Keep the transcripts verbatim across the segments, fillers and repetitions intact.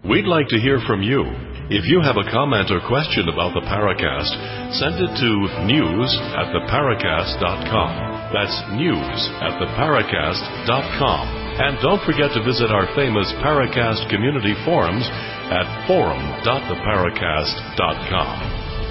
We'd like to hear from you. If you have a comment or question about the Paracast, send it to news at the paracast dot com. That's news at the paracast dot com. And don't forget to visit our famous Paracast community forums at forum dot the paracast dot com.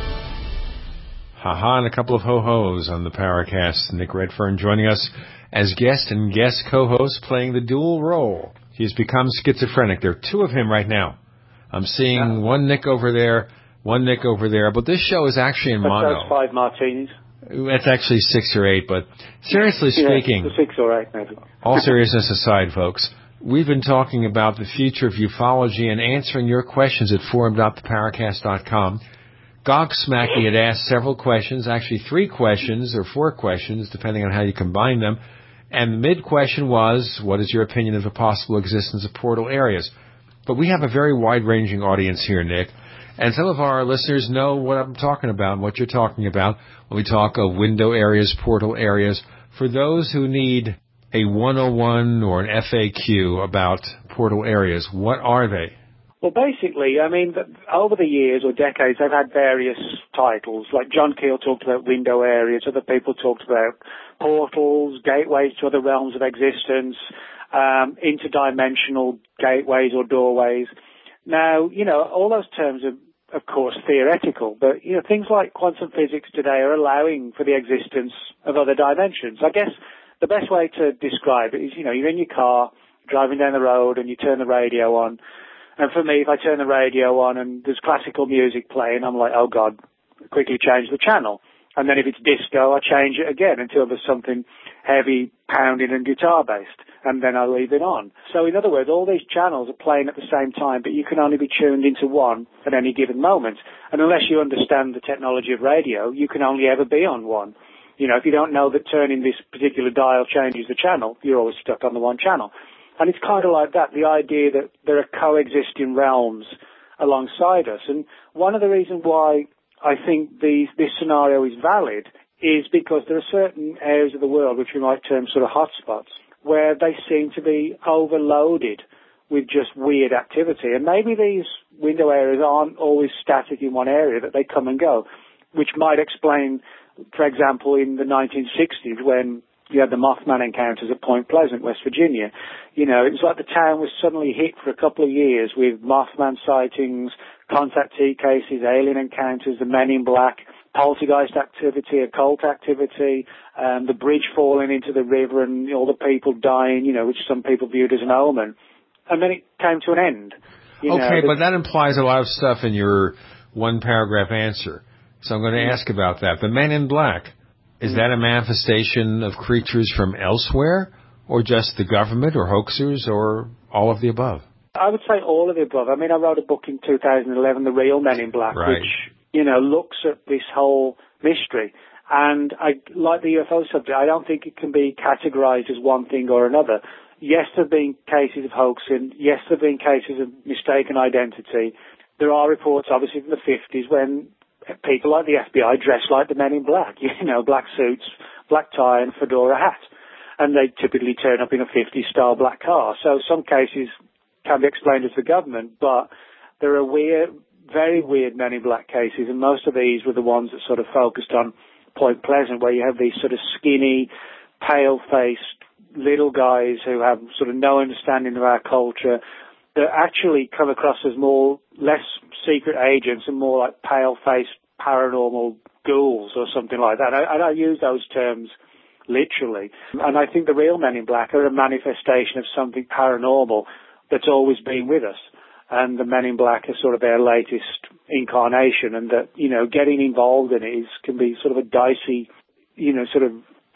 Ha-ha, and a couple of ho-hos on the Paracast. Nick Redfern joining us as guest and guest co-host, playing the dual role. He's become schizophrenic. There are two of him right now. I'm seeing yeah. one Nick over there, one Nick over there. But this show is actually in That's mono. That's five martinis. That's actually six or eight. But seriously yeah, speaking, six or eight maybe. All seriousness aside, folks, we've been talking about the future of ufology and answering your questions at forum dot the paracast dot com. Gogsmacky had asked several questions, actually three questions or four questions, depending on how you combine them. And the mid-question was, what is your opinion of the possible existence of portal areas? But we have a very wide-ranging audience here, Nick. And some of our listeners know what I'm talking about and what you're talking about when we talk of window areas, portal areas. For those who need a one oh one or an F A Q about portal areas, what are they? Well, basically, I mean, over the years or decades, they've had various titles. Like John Keel talked about window areas, other people talked about portals, gateways to other realms of existence, um, interdimensional gateways or doorways. Now, you know, all those terms are, of course, theoretical, but, you know, things like quantum physics today are allowing for the existence of other dimensions. I guess the best way to describe it is, you know, you're in your car, driving down the road, and you turn the radio on. And for me, if I turn the radio on and there's classical music playing, I'm like, oh, God, quickly change the channel. And then if it's disco, I change it again until there's something heavy, pounding and guitar-based. And then I leave it on. So in other words, all these channels are playing at the same time, but you can only be tuned into one at any given moment. And unless you understand the technology of radio, you can only ever be on one. You know, if you don't know that turning this particular dial changes the channel, you're always stuck on the one channel. And it's kind of like that, the idea that there are coexisting realms alongside us. And one of the reasons why I think these, this scenario is valid is because there are certain areas of the world, which we might term sort of hotspots, where they seem to be overloaded with just weird activity. And maybe these window areas aren't always static in one area, that they come and go, which might explain, for example, in the nineteen sixties when you had the Mothman encounters at Point Pleasant, West Virginia. You know, it was like the town was suddenly hit for a couple of years with Mothman sightings, contactee cases, alien encounters, the Men in Black, poltergeist activity, occult activity, um, the bridge falling into the river and all the people dying, you know, which some people viewed as an omen. And then it came to an end. You okay, know, but that implies a lot of stuff in your one-paragraph answer. So I'm going to ask about that. The Men in Black. Is that a manifestation of creatures from elsewhere, or just the government, or hoaxers, or all of the above? I would say all of the above. I mean, I wrote a book in two thousand eleven, The Real Men in Black, right. which, you know, looks at this whole mystery. And I, like the U F O subject, I don't think it can be categorized as one thing or another. Yes, there have been cases of hoaxing. Yes, there have been cases of mistaken identity. There are reports, obviously, from the fifties when people like the F B I dress like the Men in Black, you know, black suits, black tie and fedora hat. And they typically turn up in a fifties-style black car. So some cases can be explained as the government, but there are weird, very weird Men in Black cases, and most of these were the ones that sort of focused on Point Pleasant, where you have these sort of skinny, pale-faced little guys who have sort of no understanding of our culture, that actually come across as more, less secret agents and more like pale-faced paranormal ghouls or something like that. And I, I use those terms literally. And I think the real Men in Black are a manifestation of something paranormal that's always been with us. And the Men in Black are sort of their latest incarnation, and that, you know, getting involved in it is, can be sort of a dicey, you know, sort of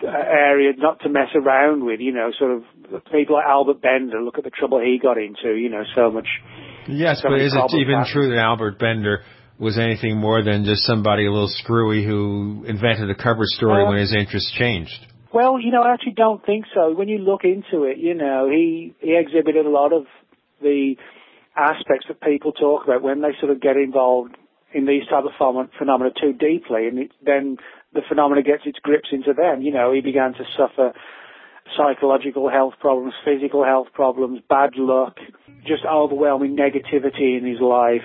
area not to mess around with, you know, sort of people like Albert Bender, look at the trouble he got into, you know, so much. Yes, so but is it even happened. true that Albert Bender was anything more than just somebody a little screwy who invented a cover story uh, when his interests changed? Well, you know, I actually don't think so. When you look into it, you know, he, he exhibited a lot of the aspects that people talk about when they sort of get involved in these type of phenomena too deeply, and it, then the phenomena gets its grips into them. You know, he began to suffer psychological health problems, physical health problems, bad luck, just overwhelming negativity in his life.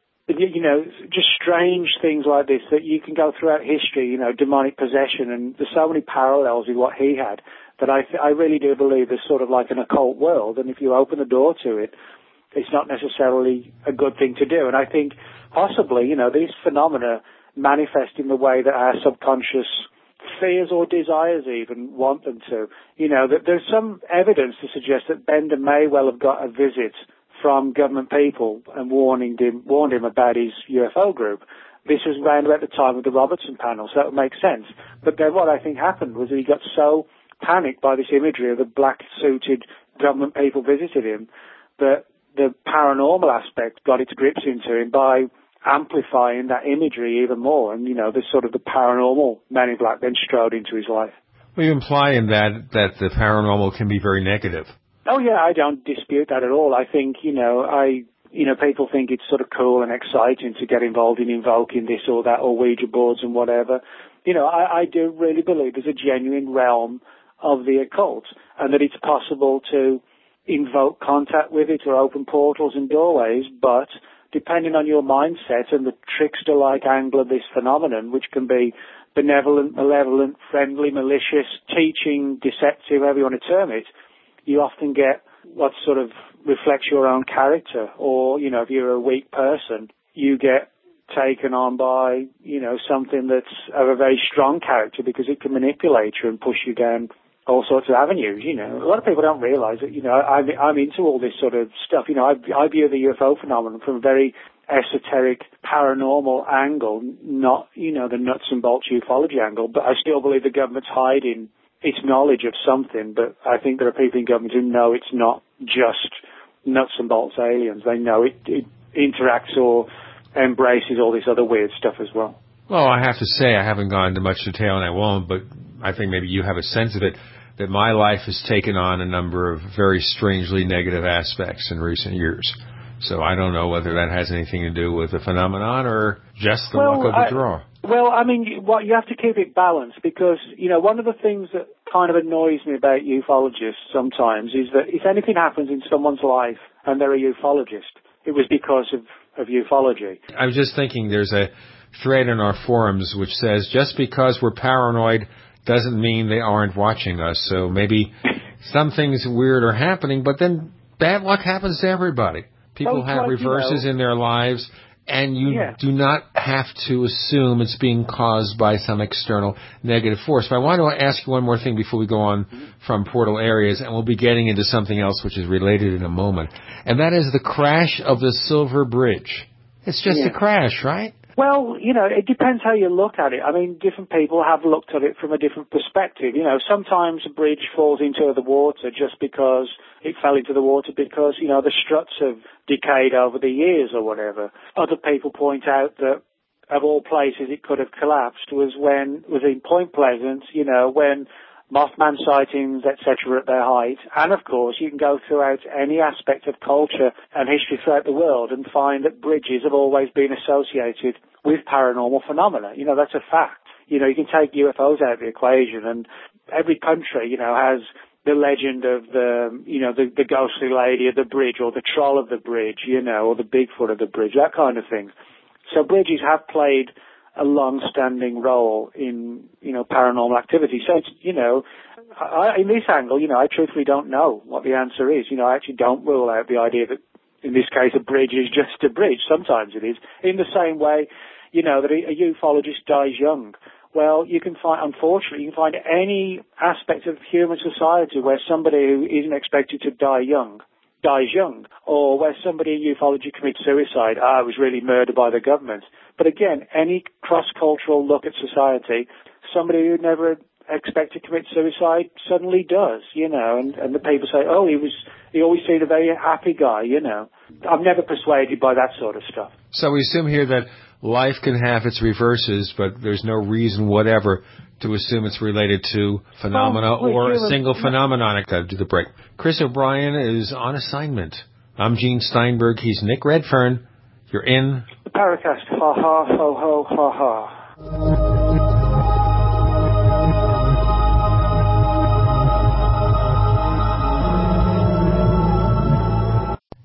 You know, just strange things like this that you can go throughout history, you know, demonic possession, and there's so many parallels with what he had that I, th- I really do believe there's sort of like an occult world, and if you open the door to it, it's not necessarily a good thing to do. And I think possibly, you know, these phenomena manifest in the way that our subconscious fears or desires even want them to. You know, that there's some evidence to suggest that Bender may well have got a visit from government people and warning him, warned him about his U F O group. This was around about the time of the Robertson panel, so that would make sense. But then what I think happened was that he got so panicked by this imagery of the black-suited government people visiting him that the paranormal aspect got its grips into him by amplifying that imagery even more. And, you know, the sort of the paranormal Man in Black then strode into his life. Well, you imply in that that the paranormal can be very negative. Oh, yeah, I don't dispute that at all. I think, you know, I, you know, people think it's sort of cool and exciting to get involved in invoking this or that or Ouija boards and whatever. You know, I, I do really believe there's a genuine realm of the occult and that it's possible to invoke contact with it or open portals and doorways, but depending on your mindset and the trickster-like angle of this phenomenon, which can be benevolent, malevolent, friendly, malicious, teaching, deceptive, however you want to term it, you often get what sort of reflects your own character. Or, you know, if you're a weak person, you get taken on by, you know, something that's of a very strong character because it can manipulate you and push you down all sorts of avenues, you know. A lot of people don't realize that, you know, I'm, I'm into all this sort of stuff. You know, I, I view the U F O phenomenon from a very esoteric, paranormal angle, not, you know, the nuts and bolts ufology angle, but I still believe the government's hiding its knowledge of something, but I think there are people in government who know it's not just nuts and bolts aliens. They know it, it interacts or embraces all this other weird stuff as well. Well, I have to say, I haven't gone into much detail, and I won't, but I think maybe you have a sense of it, that my life has taken on a number of very strangely negative aspects in recent years. So I don't know whether that has anything to do with the phenomenon or just the well, luck of the I, draw. Well, I mean, what you have to keep it balanced because, you know, one of the things that kind of annoys me about ufologists sometimes is that if anything happens in someone's life and they're a ufologist, it was because of, of ufology. I was just thinking there's a thread in our forums which says just because we're paranoid doesn't mean they aren't watching us. So maybe some things weird are happening, but then bad luck happens to everybody. People oh, have like, reverses you know, in their lives, and you yeah. do not have to assume it's being caused by some external negative force. But I want to ask you one more thing before we go on mm-hmm. from portal areas, and we'll be getting into something else which is related in a moment. And that is the crash of the Silver Bridge. It's just yeah. a crash, right? Well, you know, it depends how you look at it. I mean, different people have looked at it from a different perspective. You know, sometimes a bridge falls into the water just because it fell into the water because, you know, the struts have decayed over the years or whatever. Other people point out that of all places it could have collapsed was when, was in Point Pleasant, you know, when Mothman sightings, et cetera, at their height. And, of course, you can go throughout any aspect of culture and history throughout the world and find that bridges have always been associated with paranormal phenomena. You know, that's a fact. You know, you can take U F Os out of the equation, and every country, you know, has the legend of the, you know, the, the ghostly lady of the bridge or the troll of the bridge, you know, or the Bigfoot of the bridge, that kind of thing. So bridges have played a long-standing role in, you know, paranormal activity. So, it's, you know, I, in this angle, you know, I truthfully don't know what the answer is. You know, I actually don't rule out the idea that, in this case, a bridge is just a bridge. Sometimes it is. In the same way, you know, that a, a ufologist dies young. Well, you can find, unfortunately, you can find any aspect of human society where somebody who isn't expected to die young dies young, or where somebody in ufology commits suicide. Ah, was really murdered by the government. But again, any cross-cultural look at society, somebody who never expected to commit suicide suddenly does, you know, and, and the people say, oh, he was, he always seemed a very happy guy, you know. I'm never persuaded by that sort of stuff. So we assume here that life can have its reverses, but there's no reason whatever to assume it's related to phenomena well, or human, a single phenomenon. I got to do the break. Chris O'Brien is on assignment. I'm Gene Steinberg. He's Nick Redfern. You're in the Paracast. Ha ha ho ho ha ha.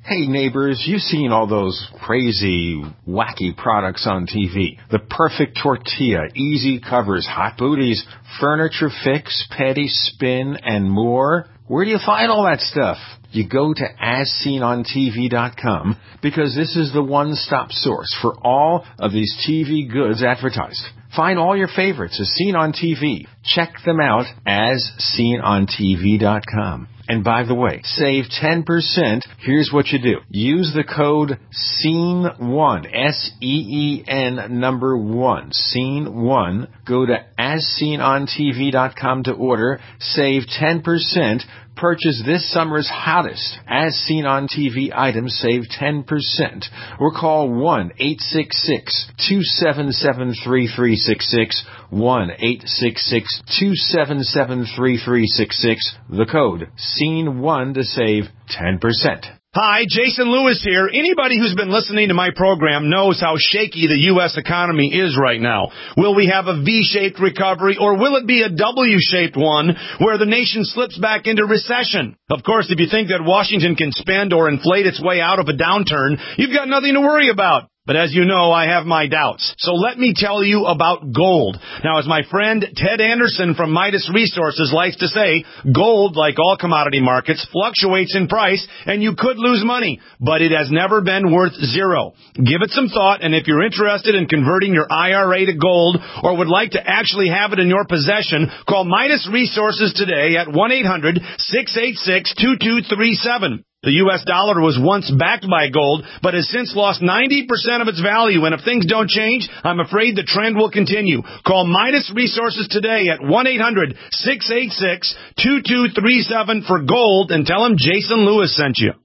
Hey neighbors, you've seen all those crazy, wacky products on T V. The perfect tortilla, easy covers, hot booties, furniture fix, petty spin, and more. Where do you find all that stuff? You go to as seen on T V dot com because this is the one-stop source for all of these T V goods advertised. Find all your favorites as seen on T V. Check them out as seen on T V dot com. And by the way, save ten percent. Here's what you do. Use the code S E E N one, S E E N number one, S E E N one. Go to as seen on T V dot com to order. Save ten percent. Purchase this summer's hottest As Seen on T V items. Save ten percent. Or call one eight six six, two seven seven, three three six six, one eight six six, two seven seven, three three six six. The code S E E N one to save ten percent. Hi, Jason Lewis here. Anybody who's been listening to my program knows how shaky the U S economy is right now. Will we have a V-shaped recovery, or will it be a W-shaped one where the nation slips back into recession? Of course, if you think that Washington can spend or inflate its way out of a downturn, you've got nothing to worry about. But as you know, I have my doubts. So let me tell you about gold. Now, as my friend Ted Anderson from Midas Resources likes to say, gold, like all commodity markets, fluctuates in price, and you could lose money, but it has never been worth zero. Give it some thought, and if you're interested in converting your I R A to gold or would like to actually have it in your possession, call Midas Resources today at one eight hundred, six eight six, two two three seven. The U S dollar was once backed by gold, but has since lost ninety percent of its value, and if things don't change, I'm afraid the trend will continue. Call Midas Resources today at one eight hundred, six eight six, two two three seven for gold and tell them Jason Lewis sent you.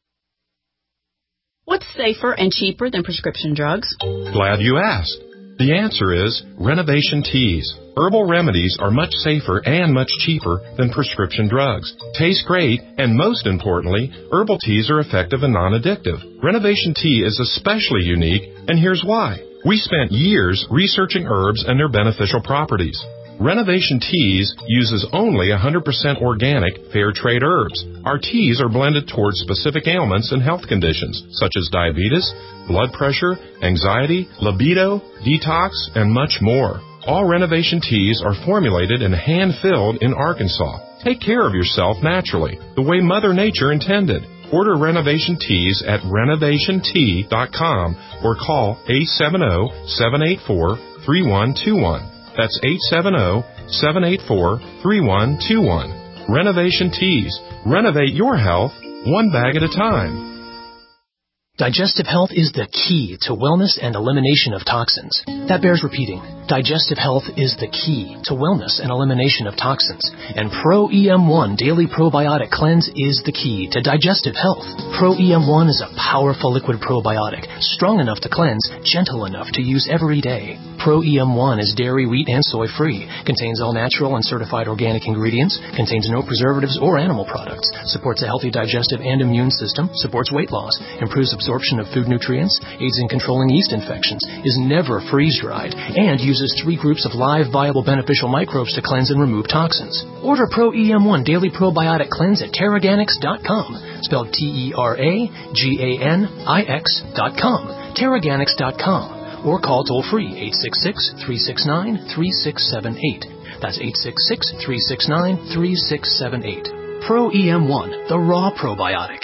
What's safer and cheaper than prescription drugs? Glad you asked. The answer is Renovation Teas. Herbal remedies are much safer and much cheaper than prescription drugs. Taste great, and most importantly, herbal teas are effective and non-addictive. Renovation Tea is especially unique, and here's why. We spent years researching herbs and their beneficial properties. Renovation Teas uses only one hundred percent organic, fair trade herbs. Our teas are blended towards specific ailments and health conditions, such as diabetes, blood pressure, anxiety, libido, detox, and much more. All Renovation Teas are formulated and hand-filled in Arkansas. Take care of yourself naturally, the way Mother Nature intended. Order Renovation Teas at renovation tea dot com or call eight seven zero, seven eight four, three one two one. That's eight seven zero, seven eight four, three one two one. Renovation Teas. Renovate your health one bag at a time. Digestive health is the key to wellness and elimination of toxins. That bears repeating. Digestive health is the key to wellness and elimination of toxins. And Pro E M one Daily Probiotic Cleanse is the key to digestive health. Pro E M one is a powerful liquid probiotic, strong enough to cleanse, gentle enough to use every day. Pro E M one is dairy, wheat, and soy-free, contains all natural and certified organic ingredients, contains no preservatives or animal products, supports a healthy digestive and immune system, supports weight loss, improves absorption of food nutrients, aids in controlling yeast infections, is never freeze-dried, and uses three groups of live, viable, beneficial microbes to cleanse and remove toxins. Order Pro E M one Daily Probiotic Cleanse at Teraganix dot com, spelled T E R A G A N I X dot com, Teraganix dot com. Or call toll-free eight six six, three six nine, three six seven eight. That's eight six six, three six nine, three six seven eight. Pro E M one, the raw probiotic.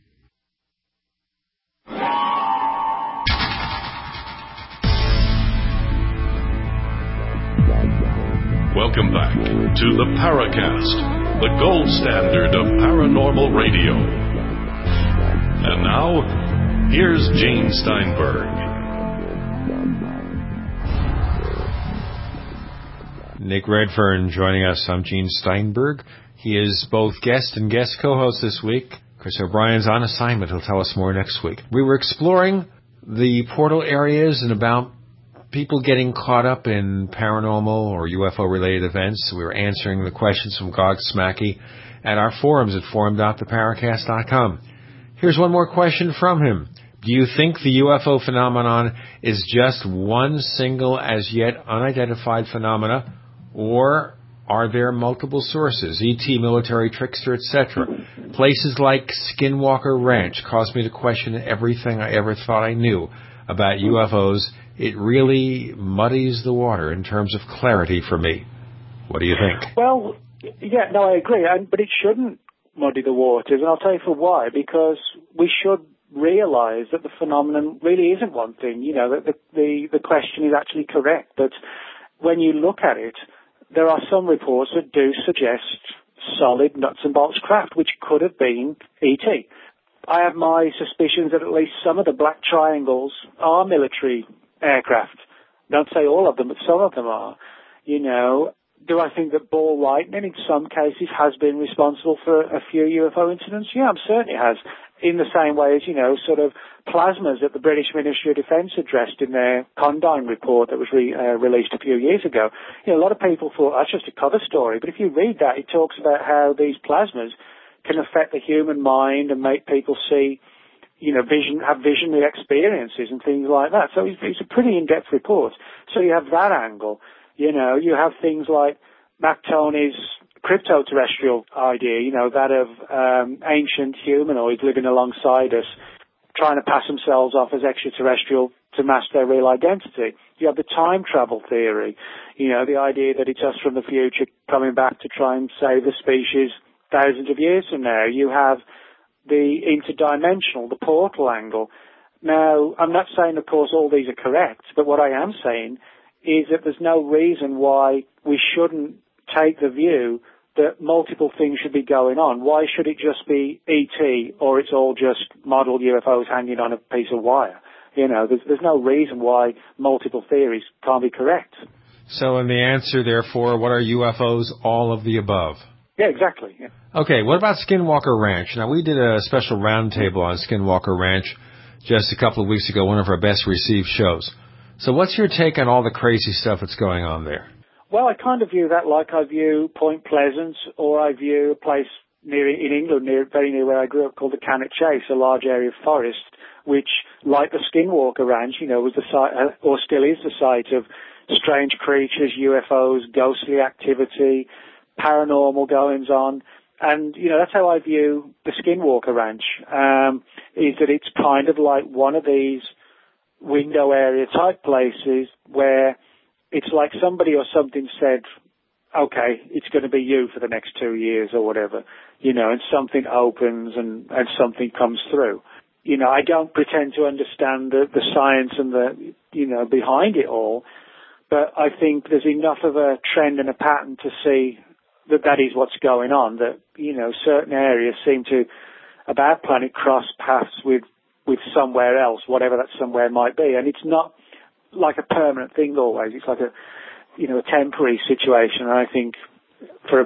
Welcome back to the Paracast, the gold standard of paranormal radio. And now, here's Gene Steinberg. Nick Redfern joining us. I'm Gene Steinberg. He is both guest and guest co-host this week. Chris O'Brien's on assignment. He'll tell us more next week. We were exploring the portal areas and about people getting caught up in paranormal or U F O-related events. We were answering the questions from Gog Smacky at our forums at forum dot the paracast dot com. Here's one more question from him. Do you think the U F O phenomenon is just one single as yet unidentified phenomena, or Are there multiple sources, E T, military trickster, et cetera? Places like Skinwalker Ranch caused me to question everything I ever thought I knew about U F Os. It really muddies the water in terms of clarity for me. What do you think? Well, yeah, no, I agree, and, but it shouldn't muddy the waters, and I'll tell you for why, because we should realise that the phenomenon really isn't one thing, you know, that the, the, the question is actually correct, but when you look at it, there are some reports that do suggest solid nuts and bolts craft, which could have been E T. I have my suspicions that at least some of the black triangles are military aircraft. Don't say all of them, but some of them are. You know, do I think that ball lightning in some cases has been responsible for a few U F O incidents? Yeah, I'm certain it has. In the same way as, you know, sort of plasmas that the British Ministry of Defence addressed in their Condign report that was re, uh, released a few years ago. You know, a lot of people thought that's just a cover story, but if you read that, it talks about how these plasmas can affect the human mind and make people see, you know, vision, have visionary experiences and things like that. So it's, it's a pretty in-depth report. So you have that angle. You know, you have things like Mac Tony's crypto-terrestrial idea, you know, that of um, ancient humanoids living alongside us, trying to pass themselves off as extraterrestrial to mask their real identity. You have the time travel theory, you know, the idea that it's us from the future coming back to try and save the species thousands of years from now. You have the interdimensional, the portal angle. Now, I'm not saying, of course, all these are correct, but what I am saying is that there's no reason why we shouldn't take the view that multiple things should be going on. Why should it just be E T or it's all just model U F Os hanging on a piece of wire? You know, there's, there's no reason why multiple theories can't be correct. So in the answer, therefore, what are U F Os? All of the above. Yeah, exactly. Yeah. Okay, what about Skinwalker Ranch? Now, we did a special roundtable on Skinwalker Ranch just a couple of weeks ago, one of our best received shows. So what's your take on all the crazy stuff that's going on there? Well, I kind of view that like I view Point Pleasant, or I view a place near in England, near very near where I grew up, called the Cannock Chase, a large area of forest, which, like the Skinwalker Ranch, you know, was the site, uh, or still is the site of strange creatures, U F Os, ghostly activity, paranormal goings on. And, you know, that's how I view the Skinwalker Ranch, um, is that it's kind of like one of these window area type places where it's like somebody or something said, okay, it's going to be you for the next two years or whatever, you know, and something opens and, and something comes through. You know, I don't pretend to understand the, the science and the, you know, behind it all, but I think there's enough of a trend and a pattern to see that that is what's going on, that, you know, certain areas seem to, about planet, cross paths with, with somewhere else, whatever that somewhere might be. And it's not like a permanent thing always. It's like a, you know, a temporary situation. And I think for a,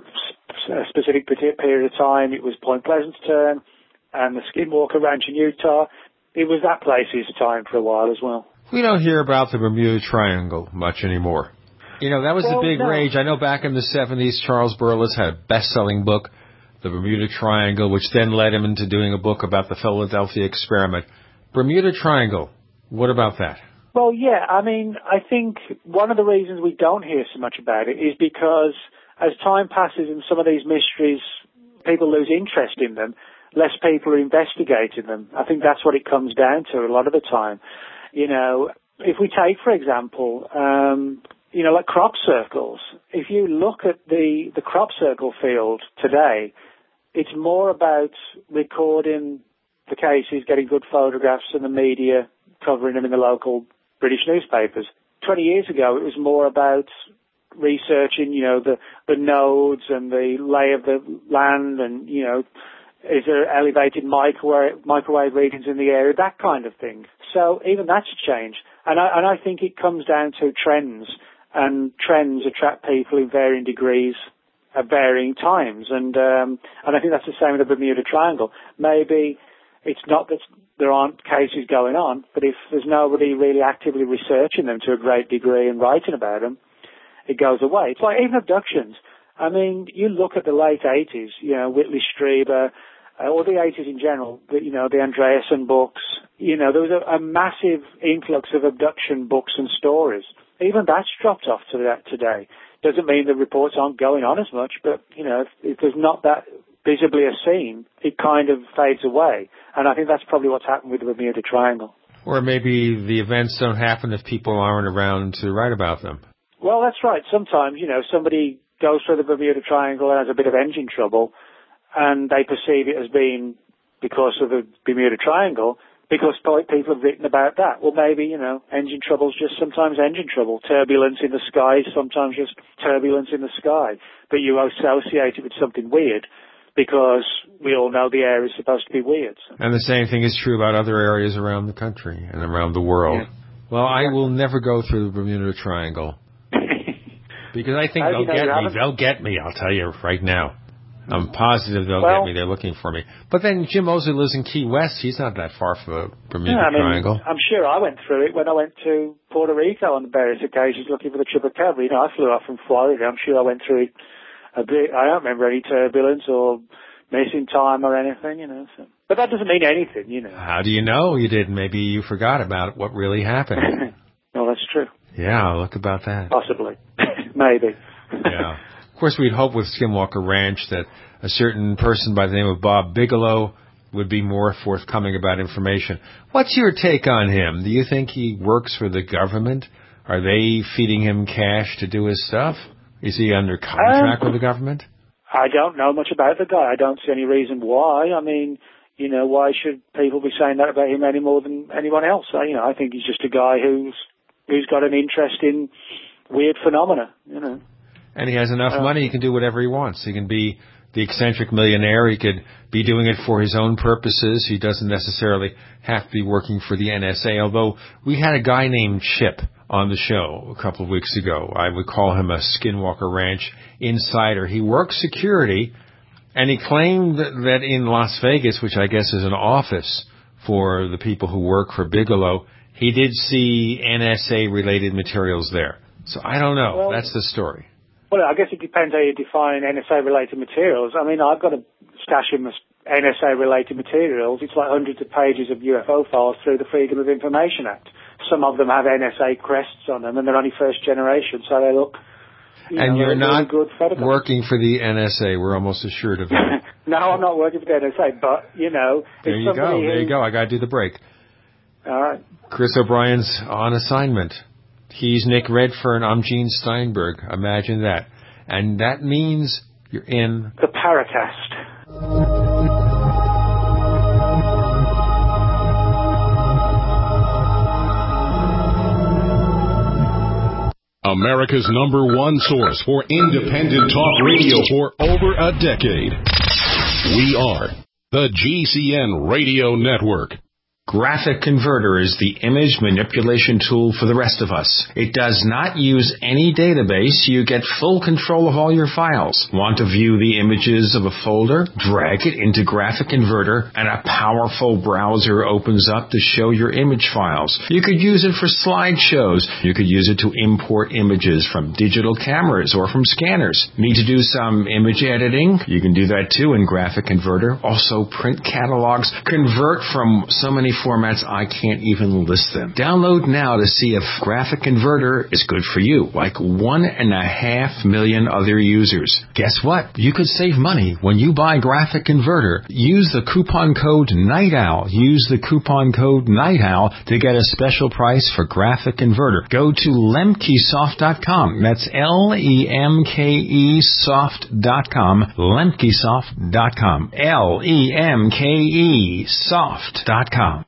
a specific period of time, it was Point Pleasant's turn, and the Skinwalker Ranch in Utah, it was that place's time for a while as well. We don't hear about the Bermuda Triangle much anymore. You know, that was well, the big no. rage. I know back in the seventies, Charles Burles had a best-selling book, The Bermuda Triangle, which then led him into doing a book about the Philadelphia experiment. Bermuda Triangle, what about that? Well, yeah, I mean, I think one of the reasons we don't hear so much about it is because as time passes and some of these mysteries, people lose interest in them, less people are investigating them. I think that's what it comes down to a lot of the time. You know, if we take, for example, um, you know, like crop circles, if you look at the, the crop circle field today, it's more about recording the cases, getting good photographs, and the media covering them in the local British newspapers. Twenty years ago, it was more about researching, you know, the, the nodes and the lay of the land and, you know, is there elevated microwave, microwave readings in the area, that kind of thing. So even that's changed. And I, and I think it comes down to trends, and trends attract people in varying degrees at varying times. And, um, and I think that's the same with the Bermuda Triangle. Maybe it's not that there aren't cases going on, but if there's nobody really actively researching them to a great degree and writing about them, it goes away. It's like even abductions. I mean, you look at the late eighties, you know, Whitley Strieber, uh, or the eighties in general, the, you know, the Andreasen books, you know, there was a, a massive influx of abduction books and stories. even that's dropped off to that today. Doesn't mean the reports aren't going on as much, but, you know, if, if there's not that visibly a scene, it kind of fades away. And I think that's probably what's happened with the Bermuda Triangle. Or maybe the events don't happen if people aren't around to write about them. Well, that's right. Sometimes, you know, somebody goes through the Bermuda Triangle and has a bit of engine trouble, and they perceive it as being because of the Bermuda Triangle, because people have written about that. Well, maybe, you know, engine trouble's just sometimes engine trouble. Turbulence in the sky is sometimes just turbulence in the sky. But you associate it with something weird because we all know the air is supposed to be weird. So. And the same thing is true about other areas around the country and around the world. Yeah. Well, I will never go through the Bermuda Triangle. Because I think they'll get me. They'll get me, I'll tell you right now. I'm positive they'll well, get me. They're looking for me. But then Jim Mosley lives in Key West. He's not that far from the Bermuda yeah, I mean, Triangle. I'm sure I went through it when I went to Puerto Rico on various occasions looking for the Chupacabra. You know, I flew off from Florida. I'm sure I went through it a bit. I don't remember any turbulence or missing time or anything, you know. So. But that doesn't mean anything, you know. How do you know you didn't? Maybe you forgot about what really happened. No, that's true. Yeah, look about that. Possibly. Maybe. Yeah. Of course, we'd hope with Skinwalker Ranch that a certain person by the name of Bob Bigelow would be more forthcoming about information. What's your take on him? Do you think he works for the government? Are they feeding him cash to do his stuff? Is he under contract um, with the government? I don't know much about the guy. I don't see any reason why. I mean, you know, why should people be saying that about him any more than anyone else? I, you know, I think he's just a guy who's who's got an interest in weird phenomena, you know. And he has enough uh, money, he can do whatever he wants. He can be the eccentric millionaire. He could be doing it for his own purposes. He doesn't necessarily have to be working for the N S A, although we had a guy named Chip on the show a couple of weeks ago. I would call him a Skinwalker Ranch insider. He works security, and he claimed that in Las Vegas, which I guess is an office for the people who work for Bigelow, he did see N S A-related materials there. So I don't know. Well, that's the story. Well, I guess it depends how you define N S A-related materials. I mean, I've got a stash of N S A-related materials. It's like hundreds of pages of U F O files through the Freedom of Information Act. Some of them have N S A crests on them, and they're only first generation, so they look, you and know, you're not really good working for the N S A. We're almost assured of that. No, I'm not working for the N S A, but, you know... There you go. Who, there you go. I got to do the break. All right. Chris O'Brien's on assignment. He's Nick Redfern. I'm Gene Steinberg. Imagine that. And that means you're in... the Paracast. America's number one source for independent talk radio for over a decade. We are the G C N Radio Network. Graphic Converter is the image manipulation tool for the rest of us. It does not use any database. You get full control of all your files. Want to view the images of a folder? Drag it into Graphic Converter and a powerful browser opens up to show your image files. You could use it for slideshows. You could use it to import images from digital cameras or from scanners. Need to do some image editing? You can do that too in Graphic Converter. Also print catalogs. Convert from so many formats I can't even list them. Download now to see if Graphic Converter is good for you, like one and a half million other users. Guess what? You could save money when you buy Graphic Converter. Use the coupon code NIGHTOWL. Use the coupon code NIGHTOWL to get a special price for Graphic Converter. Go to lemkesoft dot com. That's L E M K E soft dot com. lemkesoft dot com. L E M K E soft dot com.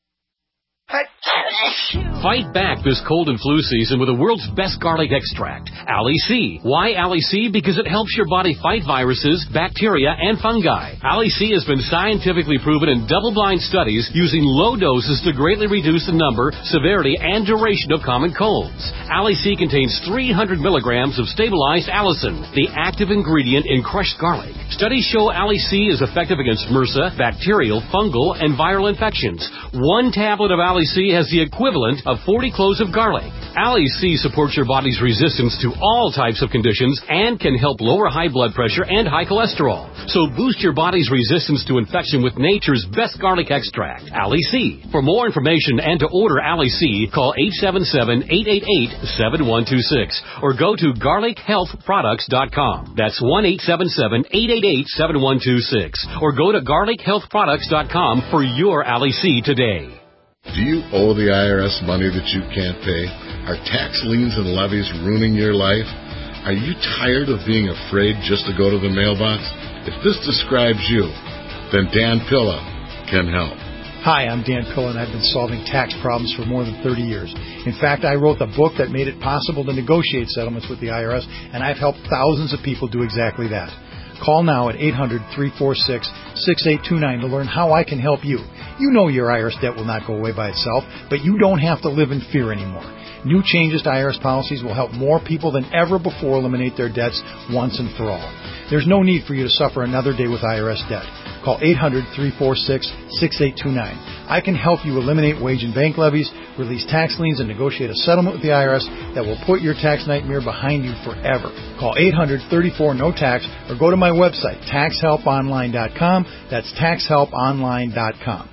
Fight back this cold and flu season with the world's best garlic extract, Ali C. Why Ali C? Because it helps your body fight viruses, bacteria, and fungi. Ali C has been scientifically proven in double-blind studies using low doses to greatly reduce the number, severity, and duration of common colds. Ali C contains three hundred milligrams of stabilized allicin, the active ingredient in crushed garlic. Studies show Ali C is effective against MRSA, bacterial, fungal, and viral infections. One tablet of Ali C has the equivalent of forty cloves of garlic. Ali C supports your body's resistance to all types of conditions and can help lower high blood pressure and high cholesterol. So boost your body's resistance to infection with nature's best garlic extract, Ali C. For more information and to order Ali C, call eight seven seven, eight eight eight, seven one two six or go to garlic health products dot com. That's one eight seven seven, eight eight eight, seven one two six or go to garlic health products dot com for your Ali C today. Do you owe the I R S money that you can't pay? Are tax liens and levies ruining your life? Are you tired of being afraid just to go to the mailbox? If this describes you, then Dan Pilla can help. Hi, I'm Dan Pilla, and I've been solving tax problems for more than thirty years. In fact, I wrote the book that made it possible to negotiate settlements with the I R S, and I've helped thousands of people do exactly that. Call now at eight hundred, three four six, six eight two nine to learn how I can help you. You know your I R S debt will not go away by itself, but you don't have to live in fear anymore. New changes to I R S policies will help more people than ever before eliminate their debts once and for all. There's no need for you to suffer another day with I R S debt. Call eight hundred, three four six, six eight two nine. I can help you eliminate wage and bank levies, release tax liens, and negotiate a settlement with the I R S that will put your tax nightmare behind you forever. Call eight hundred, thirty-four, no tax or go to my website, tax help online dot com. That's tax help online dot com.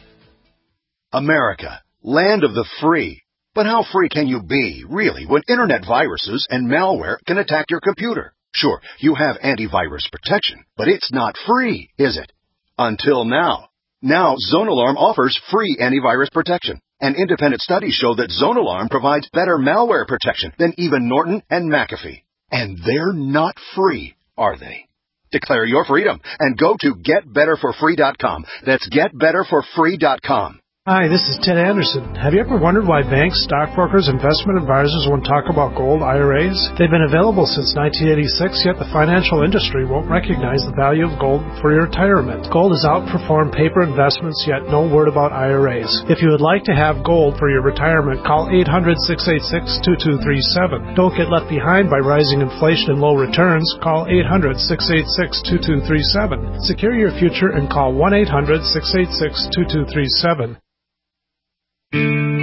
America, land of the free. But how free can you be, really, when internet viruses and malware can attack your computer? Sure, you have antivirus protection, but it's not free, is it? Until now. Now, ZoneAlarm offers free antivirus protection. And independent studies show that ZoneAlarm provides better malware protection than even Norton and McAfee. And they're not free, are they? Declare your freedom and go to get better for free dot com. That's get better for free dot com. Hi, this is Ted Anderson. Have you ever wondered why banks, stockbrokers, investment advisors won't talk about gold I R As? They've been available since nineteen eighty-six, yet the financial industry won't recognize the value of gold for your retirement. Gold has outperformed paper investments, yet no word about I R As. If you would like to have gold for your retirement, call eight hundred, six eight six, two two three seven. Don't get left behind by rising inflation and low returns. Call eight hundred, six eight six, two two three seven. Secure your future and call one eight hundred, six eight six, two two three seven. This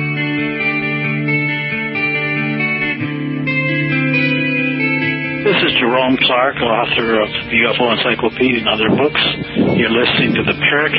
is Jerome Clark, author of the U F O Encyclopedia and other books. You're listening to the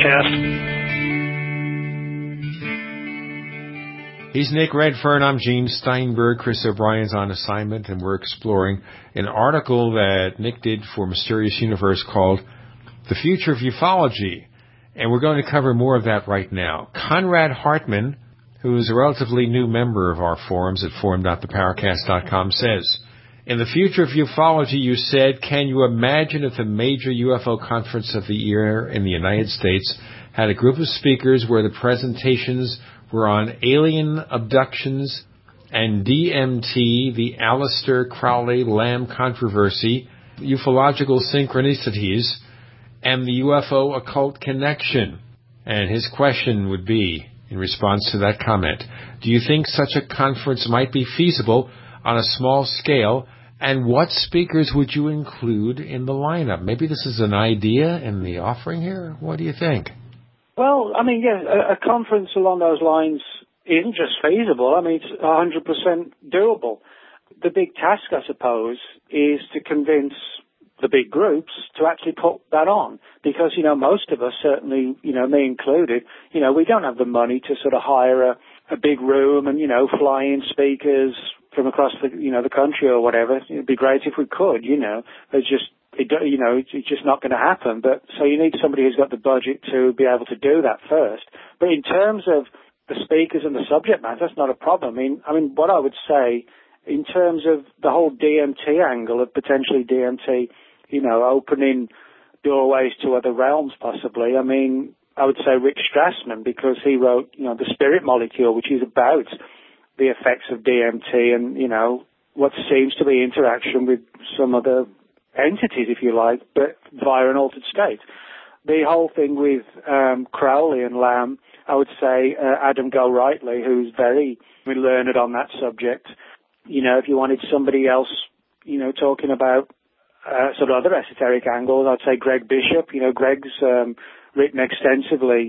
Paracast. He's Nick Redfern. I'm Gene Steinberg. Chris O'Brien's on assignment, and we're exploring an article that Nick did for Mysterious Universe called The Future of Ufology. And we're going to cover more of that right now. Conrad Hartman, who is a relatively new member of our forums at forum dot the paracast dot com, says, in the future of ufology, you said, can you imagine if a major U F O conference of the year in the United States had a group of speakers where the presentations were on alien abductions and D M T, the Aleister Crowley-Lamb controversy, ufological synchronicities, and the U F O occult connection? And his question would be, in response to that comment, do you think such a conference might be feasible on a small scale, and what speakers would you include in the lineup? Maybe this is an idea in the offering here. What do you think? Well, I mean, yeah, a, a conference along those lines isn't just feasible. I mean, it's one hundred percent doable. The big task, I suppose, is to convince the big groups to actually put that on. Because, you know, most of us, certainly, you know, me included, you know, we don't have the money to sort of hire a, a big room and, you know, fly in speakers from across the, you know, the country or whatever. It'd be great if we could, you know. It's just, it, you know, it's just not going to happen. But so you need somebody who's got the budget to be able to do that first. But in terms of the speakers and the subject matter, that's not a problem. I mean, I mean, what I would say in terms of the whole D M T angle of potentially D M T, you know, opening doorways to other realms possibly. I mean, I would say Rick Strassman, because he wrote, you know, The Spirit Molecule, which is about the effects of D M T and, you know, what seems to be interaction with some other entities, if you like, but via an altered state. The whole thing with um, Crowley and Lamb, I would say uh, Adam Galbraithly, who's very learned on that subject. You know, if you wanted somebody else, you know, talking about uh, sort of other esoteric angles, I'd say Greg Bishop. You know, Greg's um, written extensively,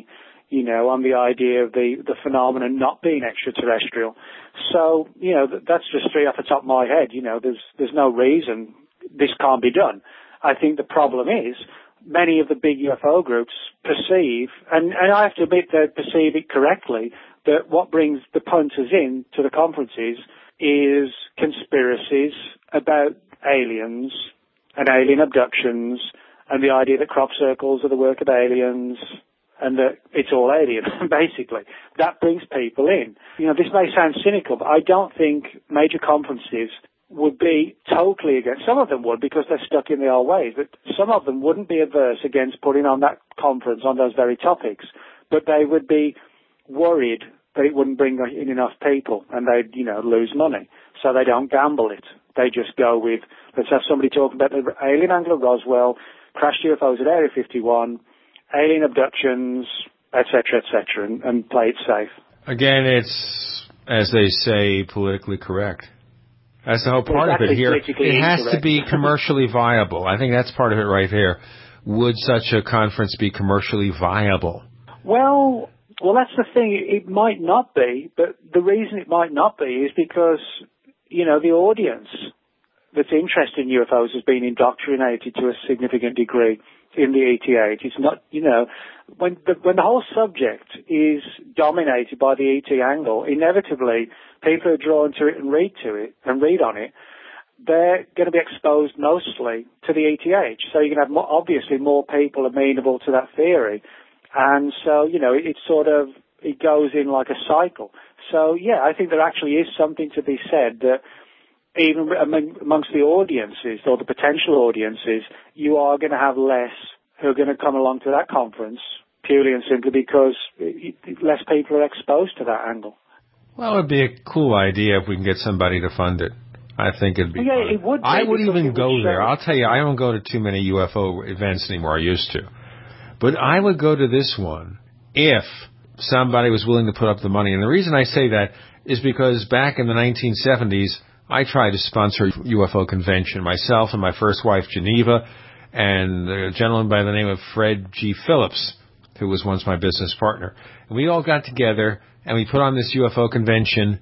you know, on the idea of the, the phenomenon not being extraterrestrial. So, you know, that's just straight off the top of my head. You know, there's there's no reason this can't be done. I think the problem is many of the big U F O groups perceive, and, and I have to admit they perceive it correctly, that what brings the punters in to the conferences is conspiracies about aliens and alien abductions and the idea that crop circles are the work of aliens and that it's all alien, basically. That brings people in. You know, this may sound cynical, but I don't think major conferences would be totally against. Some of them would because they're stuck in the old ways, but some of them wouldn't be averse against putting on that conference on those very topics. But they would be worried that it wouldn't bring in enough people and they'd, you know, lose money. So they don't gamble it. They just go with, let's have somebody talking about the alien angle of Roswell, crashed U F Os at Area fifty-one, alien abductions, et cetera, et cetera, and, and play it safe. Again, it's, as they say, politically correct. That's the whole part exactly, of it here. It has incorrect. to be commercially viable. I think that's part of it right there. Would such a conference be commercially viable? Well, well, that's the thing. It might not be, but the reason it might not be is because, you know, the audience that's interested in U F Os has been indoctrinated to a significant degree in the E T age. It's not, you know, when the, when the whole subject is dominated by the E T angle, inevitably people are drawn to it and read to it and read on it. They're going to be exposed mostly to the E T age. So you're going to have more, obviously more people amenable to that theory. And so, you know, it, it sort of, it goes in like a cycle. So, yeah, I think there actually is something to be said that even among, amongst the audiences or the potential audiences, you are going to have less who are going to come along to that conference purely and simply because it, it, less people are exposed to that angle. Well, it would be a cool idea if we can get somebody to fund it. I think it'd be well, yeah, fun. It would be I would even would go show. there. I'll tell you, I don't go to too many U F O events anymore. I used to. But I would go to this one if somebody was willing to put up the money. And the reason I say that is because back in the nineteen seventies, I tried to sponsor a U F O convention, myself and my first wife, Geneva, and a gentleman by the name of Fred G. Phillips, who was once my business partner. And we all got together, and we put on this U F O convention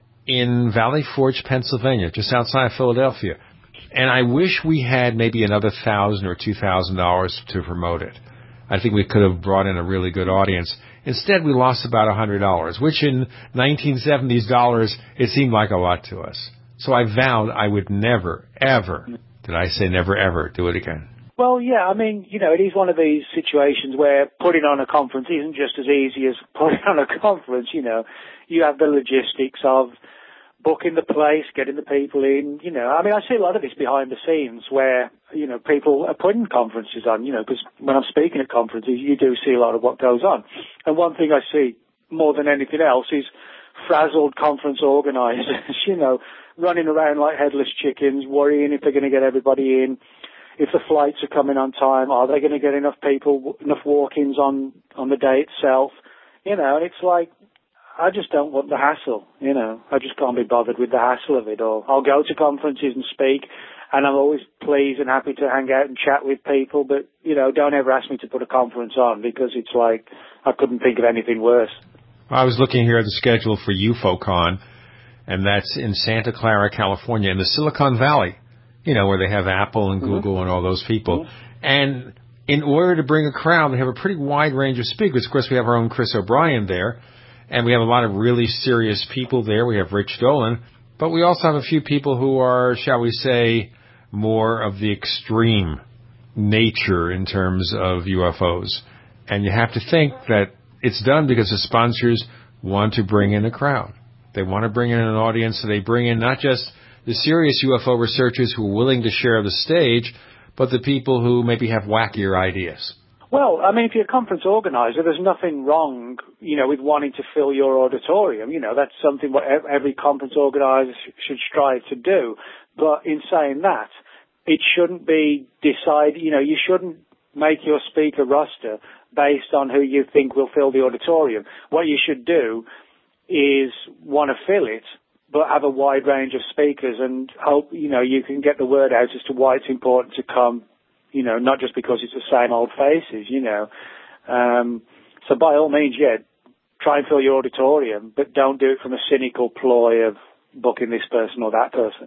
in Valley Forge, Pennsylvania, just outside of Philadelphia. And I wish we had maybe another thousand or two thousand dollars to promote it. I think we could have brought in a really good audience. Instead, we lost about a hundred dollars, which in nineteen seventies dollars, it seemed like a lot to us. So I vowed I would never, ever, did I say never, ever, do it again? Well, yeah, I mean, you know, it is one of these situations where putting on a conference isn't just as easy as putting on a conference, you know. You have the logistics of booking the place, getting the people in, you know. I mean, I see a lot of this behind the scenes where, you know, people are putting conferences on, you know, because when I'm speaking at conferences, you do see a lot of what goes on. And one thing I see more than anything else is frazzled conference organisers, you know, running around like headless chickens, worrying if they're going to get everybody in, if the flights are coming on time, are they going to get enough people, enough walk-ins on, on the day itself, you know, and it's like, I just don't want the hassle, you know. I just can't be bothered with the hassle of it all. I'll go to conferences and speak, and I'm always pleased and happy to hang out and chat with people, but, you know, don't ever ask me to put a conference on because it's like I couldn't think of anything worse. I was looking here at the schedule for UFOCon, and that's in Santa Clara, California, in the Silicon Valley, you know, where they have Apple and Google mm-hmm. and all those people. Mm-hmm. And in order to bring a crowd, they have a pretty wide range of speakers. Of course, we have our own Chris O'Brien there. And we have a lot of really serious people there. We have Rich Dolan. But we also have a few people who are, shall we say, more of the extreme nature in terms of U F Os. And you have to think that it's done because the sponsors want to bring in a crowd. They want to bring in an audience, so they bring in not just the serious U F O researchers who are willing to share the stage, but the people who maybe have wackier ideas. Well, I mean, if you're a conference organizer, there's nothing wrong, you know, with wanting to fill your auditorium. You know, that's something what every conference organizer should strive to do. But in saying that, it shouldn't be decided, you know, you shouldn't make your speaker roster based on who you think will fill the auditorium. What you should do is want to fill it, but have a wide range of speakers and hope, you know, you can get the word out as to why it's important to come. You know, not just because it's the same old faces, you know. Um, So by all means, yeah, try and fill your auditorium, but don't do it from a cynical ploy of booking this person or that person.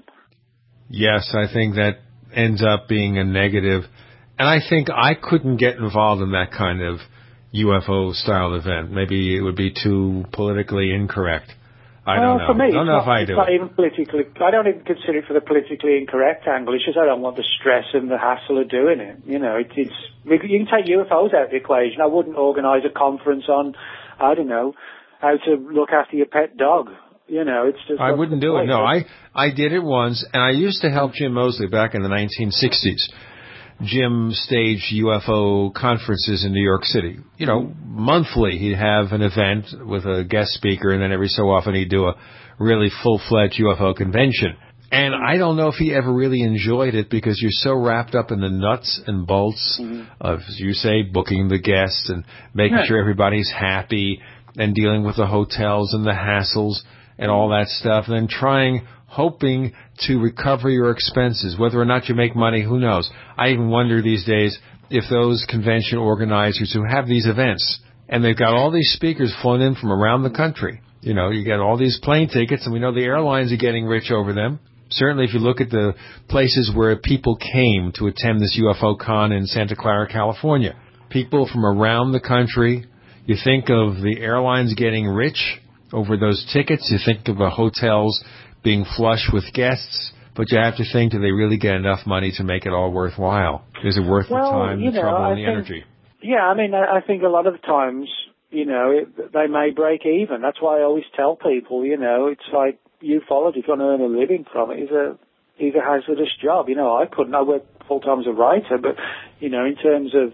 Yes, I think that ends up being a negative. And I think I couldn't get involved in that kind of U F O-style event. Maybe it would be too politically incorrect. I well, don't know. For me, I don't know not, if I it's do not it. even politically. I don't even consider it for the politically incorrect angle. It's just I don't want the stress and the hassle of doing it. You know, it, it's you can take U F Os out of the equation. I wouldn't organise a conference on, I don't know, how to look after your pet dog. You know, it's just. I wouldn't do it. No, I I did it once, and I used to help Jim Moseley back in the nineteen sixties. Jim staged U F O conferences in New York City. You know, monthly he'd have an event with a guest speaker, and then every so often he'd do a really full-fledged U F O convention. And I don't know if he ever really enjoyed it because you're so wrapped up in the nuts and bolts mm-hmm. of, as you say, booking the guests and making yeah. sure everybody's happy and dealing with the hotels and the hassles and all that stuff, and then trying, hoping to recover your expenses. Whether or not you make money, who knows? I even wonder these days if those convention organizers who have these events, and they've got all these speakers flown in from around the country, you know, you get all these plane tickets, and we know the airlines are getting rich over them. Certainly if you look at the places where people came to attend this U F O con in Santa Clara, California, people from around the country, you think of the airlines getting rich over those tickets, you think of the hotels being flush with guests, but you have to think, do they really get enough money to make it all worthwhile? Is it worth well, the time, you the know, trouble, I and the think, energy? Yeah, I mean, I, I think a lot of the times, you know, it, they may break even. That's why I always tell people, you know, it's like ufology, if you want to earn a living from it, is a, is a hazardous job. You know, I couldn't, I work full-time as a writer, but, you know, in terms of,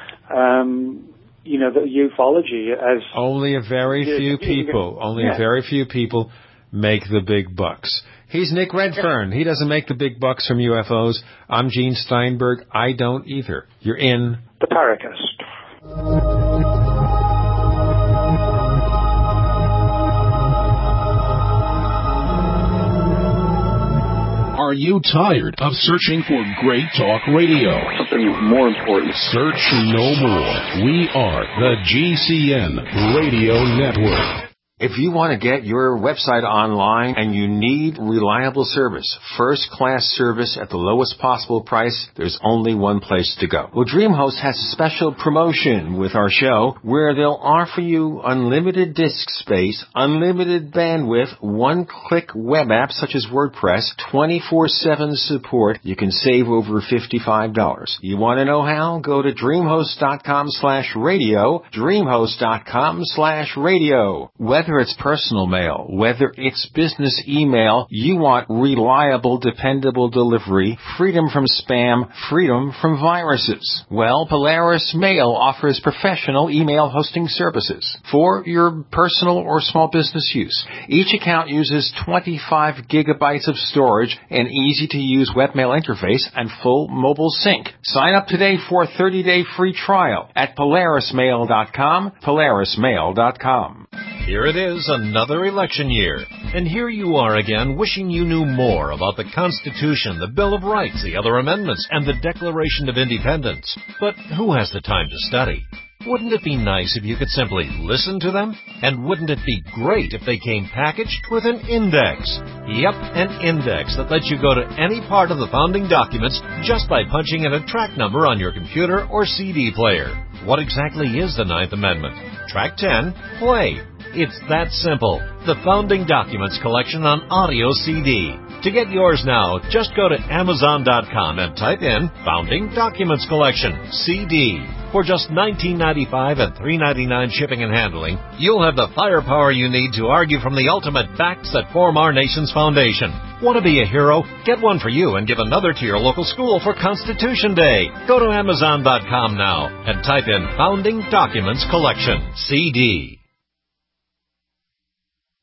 um, you know, the ufology as... Only a very few people, only yeah. a very few people make the big bucks. He's Nick Redfern. He doesn't make the big bucks from U F Os. I'm Gene Steinberg. I don't either. You're in... The Paracast. Are you tired of searching for great talk radio? Something more important. Search no more. We are the G C N Radio Network. If you want to get your website online and you need reliable service, first-class service at the lowest possible price, there's only one place to go. Well, DreamHost has a special promotion with our show where they'll offer you unlimited disk space, unlimited bandwidth, one-click web apps such as WordPress, twenty-four seven support. You can save over fifty-five dollars. You want to know how? Go to DreamHost.com slash radio, DreamHost.com slash radio. Whether Whether it's personal mail, whether it's business email, you want reliable, dependable delivery, freedom from spam, freedom from viruses. Well, Polaris Mail offers professional email hosting services for your personal or small business use. Each account uses twenty-five gigabytes of storage, an easy-to-use webmail interface, and full mobile sync. Sign up today for a thirty-day free trial at Polaris Mail dot com, Polaris Mail dot com. Here it is, another election year. And here you are again, wishing you knew more about the Constitution, the Bill of Rights, the other amendments, and the Declaration of Independence. But who has the time to study? Wouldn't it be nice if you could simply listen to them? And wouldn't it be great if they came packaged with an index? Yep, an index that lets you go to any part of the founding documents just by punching in a track number on your computer or C D player. What exactly is the Ninth Amendment? Track ten, play. It's that simple. The Founding Documents Collection on audio C D. To get yours now, just go to Amazon dot com and type in Founding Documents Collection, C D. For just nineteen ninety-five dollars and three ninety-nine shipping and handling, you'll have the firepower you need to argue from the ultimate facts that form our nation's foundation. Want to be a hero? Get one for you and give another to your local school for Constitution Day. Go to Amazon dot com now and type in Founding Documents Collection, C D.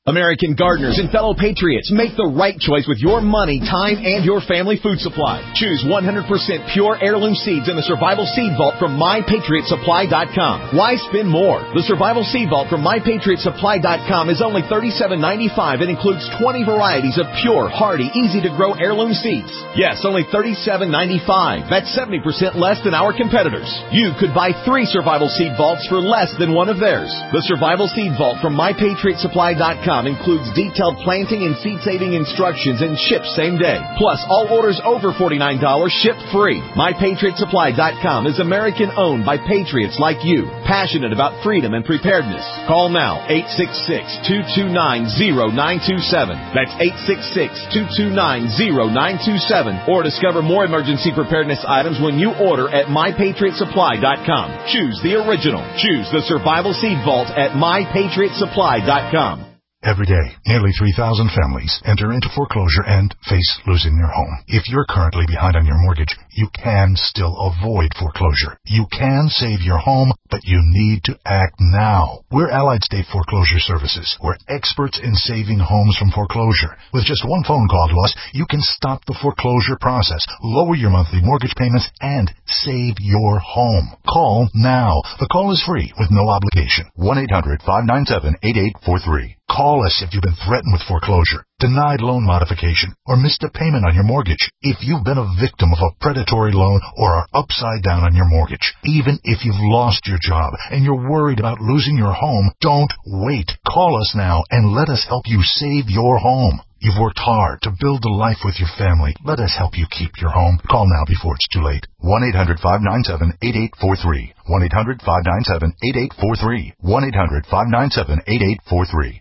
American gardeners and fellow patriots, make the right choice with your money, time, and your family food supply. Choose one hundred percent pure heirloom seeds in the Survival Seed Vault from my patriot supply dot com. Why spend more? The Survival Seed Vault from my patriot supply dot com is only thirty-seven ninety-five and includes twenty varieties of pure, hardy, easy-to-grow heirloom seeds. Yes, only thirty-seven ninety-five. That's seventy percent less than our competitors. You could buy three Survival Seed Vaults for less than one of theirs. The Survival Seed Vault from my patriot supply dot com includes detailed planting and seed-saving instructions and ships same day. Plus, all orders over forty-nine dollars ship free. my patriot supply dot com is American-owned by patriots like you, passionate about freedom and preparedness. Call now, eight six six, two two nine, zero nine two seven. That's eight six six, two two nine, zero nine two seven. Or discover more emergency preparedness items when you order at my patriot supply dot com. Choose the original. Choose the Survival Seed Vault at my patriot supply dot com. Every day, nearly three thousand families enter into foreclosure and face losing their home. If you're currently behind on your mortgage, you can still avoid foreclosure. You can save your home, but you need to act now. We're Allied State Foreclosure Services. We're experts in saving homes from foreclosure. With just one phone call to us, you can stop the foreclosure process, lower your monthly mortgage payments, and save your home. Call now. The call is free with no obligation. one eight hundred, five nine seven, eight eight four three. Call us if you've been threatened with foreclosure, denied loan modification, or missed a payment on your mortgage. If you've been a victim of a predatory loan or are upside down on your mortgage, even if you've lost your job and you're worried about losing your home, don't wait. Call us now and let us help you save your home. You've worked hard to build a life with your family. Let us help you keep your home. Call now before it's too late. one eight hundred, five nine seven, eight eight four three. one eight hundred, five nine seven, eight eight four three. one eight hundred, five nine seven, eight eight four three.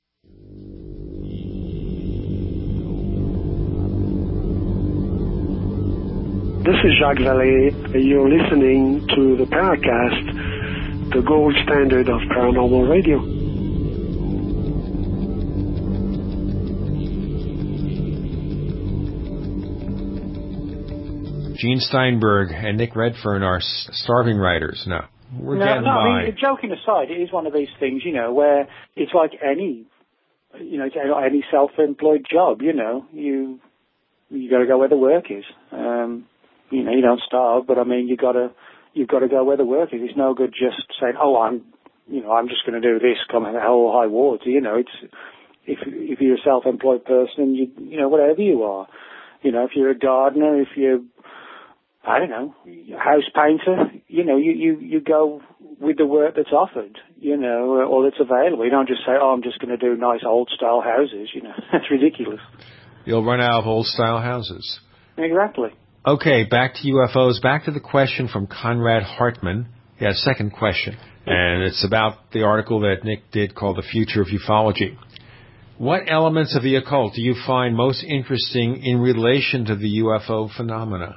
This is Jacques Vallée. You're listening to the Paracast, the gold standard of paranormal radio. Gene Steinberg and Nick Redfern are starving writers. No, we're no, getting no, by. I mean, joking aside, it is one of these things, you know, where it's like any, you know, any self-employed job. You know, you you got to go where the work is. Um, You know, you don't starve, but I mean, you gotta, you've got to go where the work is. It's no good just saying, "Oh, I'm, you know, I'm just going to do this, come hell or high water." You know, it's if if you're a self-employed person, you you know, whatever you are, you know, if you're a gardener, if you're, I don't know, house painter, you know, you you you go with the work that's offered, you know, or that's available. You don't just say, "Oh, I'm just going to do nice old style houses." You know, that's ridiculous. You'll run out of old style houses. Exactly. Okay, back to U F Os. Back to the question from Conrad Hartman. He has a second question, and it's about the article that Nick did called The Future of Ufology. What elements of the occult do you find most interesting in relation to the U F O phenomena?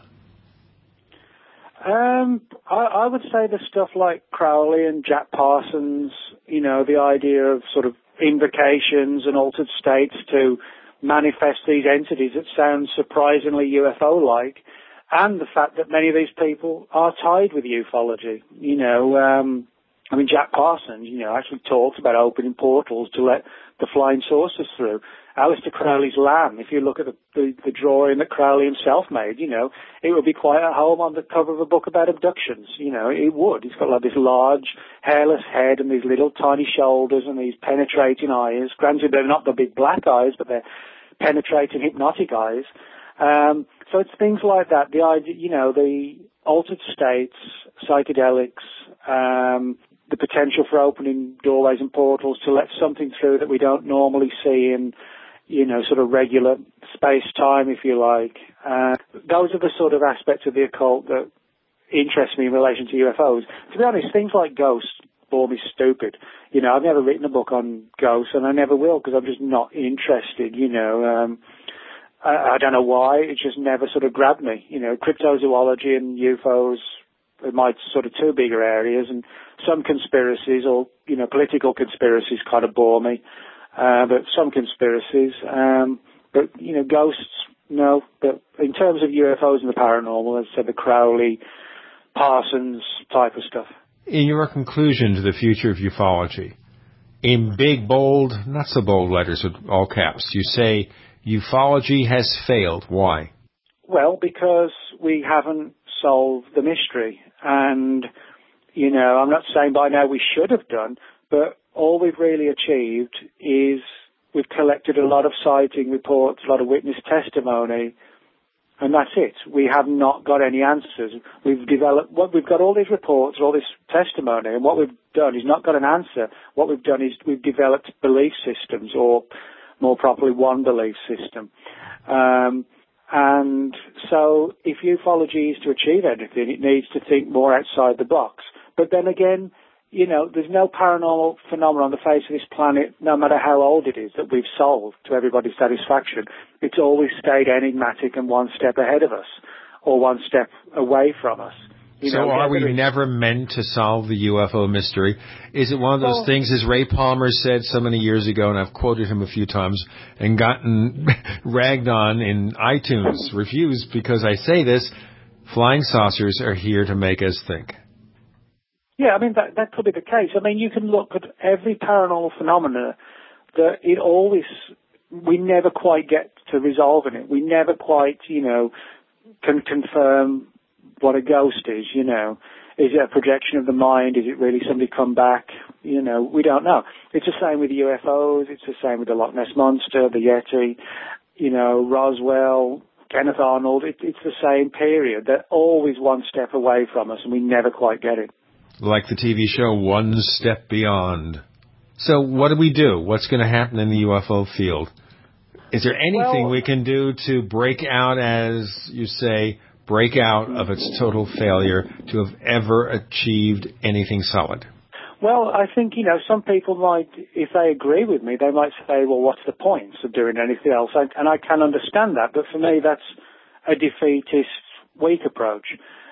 Um, I, I would say the stuff like Crowley and Jack Parsons, you know, the idea of sort of invocations and altered states to manifest these entities that sound surprisingly U F O-like, and the fact that many of these people are tied with ufology. You know, um, I mean, Jack Parsons, you know, actually talks about opening portals to let the flying saucers through. Aleister Crowley's Lamb, if you look at the, the, the drawing that Crowley himself made, you know, it would be quite at home on the cover of a book about abductions. You know, it would. He's got like this large, hairless head and these little tiny shoulders and these penetrating eyes. Granted, they're not the big black eyes, but they're penetrating hypnotic eyes. Um, so it's things like that. The idea, you know, the altered states, psychedelics, um, the potential for opening doorways and portals to let something through that we don't normally see in, you know, sort of regular space-time, if you like. Uh, those are the sort of aspects of the occult that interest me in relation to U F Os. To be honest, things like ghosts bore me stupid. You know, I've never written a book on ghosts, and I never will, because I'm just not interested, you know. Um, I, I don't know why. It just never sort of grabbed me. You know, cryptozoology and U F Os are my sort of two bigger areas, and some conspiracies or, you know, political conspiracies kind of bore me. Uh, but some conspiracies. Um, but, you know, ghosts, no. But in terms of U F Os and the paranormal, as I said, the Crowley, Parsons type of stuff. In your conclusion to the future of ufology, in big, bold, not so bold letters with all caps. You say ufology has failed. Why? Well, because we haven't solved the mystery. And, you know, I'm not saying by now we should have done, but all we've really achieved is we've collected a lot of sighting reports, a lot of witness testimony, and that's it. We have not got any answers. We've developed, what we've got all these reports, all this testimony, and what we've done is not got an answer. What we've done is we've developed belief systems, or more properly, one belief system. Um, and so if ufology is to achieve anything, it needs to think more outside the box. But then again, you know, there's no paranormal phenomenon on the face of this planet, no matter how old it is, that we've solved to everybody's satisfaction. It's always stayed enigmatic and one step ahead of us, or one step away from us. You so know, are we it's... never meant to solve the U F O mystery? Is it one of those well, things, as Ray Palmer said so many years ago, and I've quoted him a few times, and gotten ragged on in iTunes reviews because I say this, flying saucers are here to make us think. Yeah, I mean, that that could be the case. I mean, you can look at every paranormal phenomena that it always, we never quite get to resolving it. We never quite, you know, can confirm what a ghost is, you know. Is it a projection of the mind? Is it really somebody come back? You know, we don't know. It's the same with U F Os. It's the same with the Loch Ness Monster, the Yeti, you know, Roswell, Kenneth Arnold. It, it's the same period. They're always one step away from us, and we never quite get it. Like the T V show One Step Beyond. So what do we do? What's going to happen in the U F O field? Is there anything well, we can do to break out, as you say, break out of its total failure to have ever achieved anything solid? Well, I think, you know, some people might, if they agree with me, they might say, well, what's the point of doing anything else? And I can understand that, but for me, that's a defeatist, weak approach.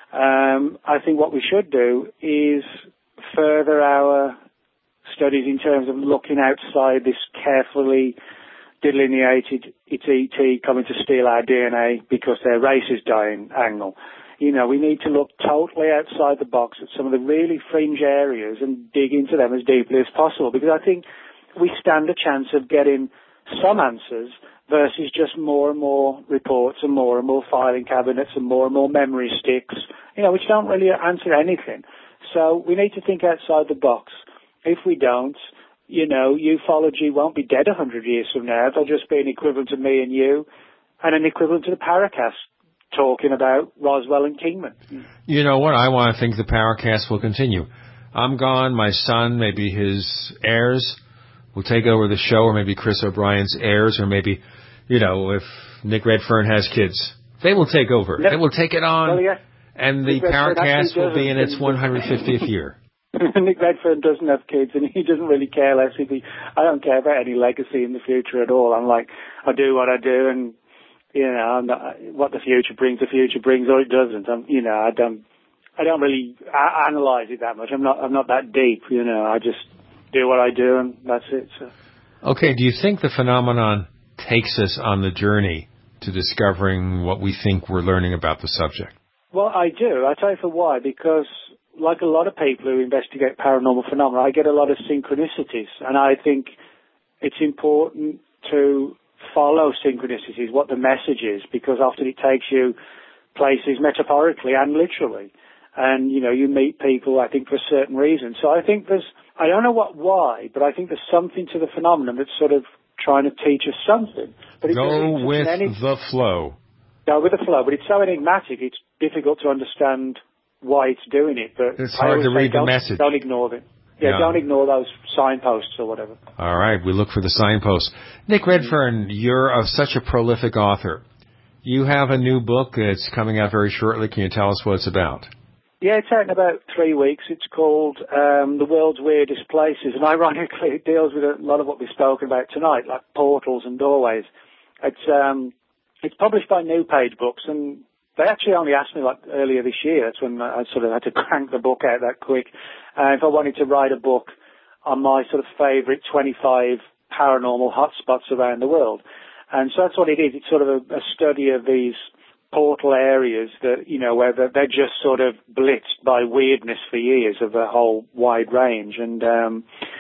Um, I think what we should do is further our studies in terms of looking outside this carefully delineated, it's E T coming to steal our D N A because their race is dying angle. You know, we need to look totally outside the box at some of the really fringe areas and dig into them as deeply as possible, because I think we stand a chance of getting some answers versus just more and more reports and more and more filing cabinets and more and more memory sticks, you know, which don't really answer anything. So we need to think outside the box. If we don't, you know, ufology won't be dead a hundred years from now. It'll just be an equivalent to me and you and an equivalent to the Paracast talking about Roswell and Kingman. You know what? I want to think the Paracast will continue. I'm gone. My son, maybe his heirs, will take over the show, or maybe Chris O'Brien's heirs, or maybe, you know, if Nick Redfern has kids, they will take over. Yep. They will take it on, well, yeah. and the Paracast will be in its one hundred fiftieth year. Nick Redfern doesn't have kids, and he doesn't really care less. If he, I don't care about any legacy in the future at all. I'm like, I do what I do, and you know, I'm not, what the future brings, the future brings, or it doesn't. I'm, you know, I don't, I don't really a- analyze it that much. I'm not, I'm not that deep. You know, I just do what I do, and that's it. So. Okay. Do you think the phenomenon takes us on the journey to discovering what we think we're learning about the subject? Well, I do. I tell you for why. Because, like a lot of people who investigate paranormal phenomena, I get a lot of synchronicities, and I think it's important to follow synchronicities, what the message is, because often it takes you places metaphorically and literally. And, you know, you meet people, I think, for a certain reason. So I think there's, I don't know what why, but I think there's something to the phenomenon that's sort of trying to teach us something. But it's, Go it's with many, the flow. Go with the flow, but it's so enigmatic, it's difficult to understand why it's doing it. But it's hard to read the message. Don't ignore it. Yeah, yeah, don't ignore those signposts or whatever. All right, we look for the signposts. Nick Redfern, you're of such a prolific author. You have a new book that's coming out very shortly. Can you tell us what it's about? Yeah, it's out in about three weeks. It's called um, The World's Weirdest Places, and ironically it deals with a lot of what we've spoken about tonight, like portals and doorways. It's um, it's published by New Page Books, and they actually only asked me like earlier this year. That's when I sort of had to crank the book out that quick. Uh, if I wanted to write a book on my sort of favourite twenty-five paranormal hotspots around the world. And so that's what it is. It's sort of a, a study of these portal areas that, you know, where they're just sort of blitzed by weirdness for years of a whole wide range. And um,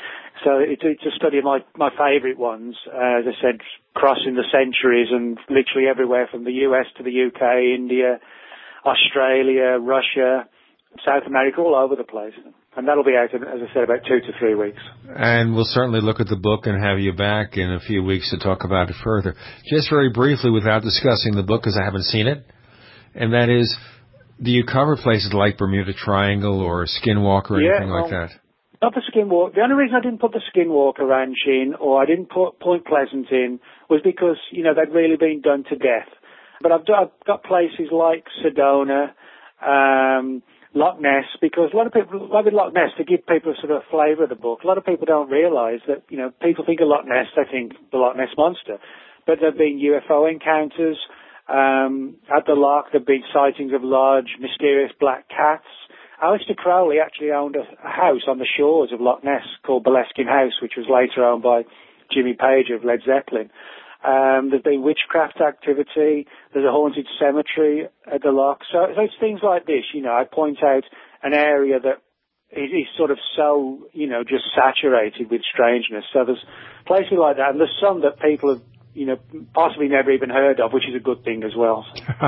So it, it's a study of my, my favourite ones, uh, as I said, crossing the centuries and literally everywhere from the U S to the U K, India, Australia, Russia, South America, all over the place. And that'll be out, in, as I said, about two to three weeks. And we'll certainly look at the book and have you back in a few weeks to talk about it further. Just very briefly, without discussing the book, because I haven't seen it, and that is, do you cover places like Bermuda Triangle or Skinwalker or yeah, anything well, like that? Not the Skinwalker. The only reason I didn't put the Skinwalker Ranch in, or I didn't put Point Pleasant in, was because, you know, they'd really been done to death. But I've, I've got places like Sedona, um, Loch Ness, because a lot of people, like with Loch Ness, to give people a sort of flavour of the book, a lot of people don't realise that, you know, people think of Loch Ness, they think the Loch Ness Monster. But there have been U F O encounters. Um, at the Loch, there have been sightings of large, mysterious black cats. Aleister Crowley actually owned a, a house on the shores of Loch Ness called Boleskine House, which was later owned by Jimmy Page of Led Zeppelin. Um, there's been witchcraft activity. There's a haunted cemetery at the Loch. So, so it's things like this, you know. I point out an area that is, is sort of so, you know, just saturated with strangeness. So there's places like that, and there's some that people have, you know, possibly never even heard of, which is a good thing as well.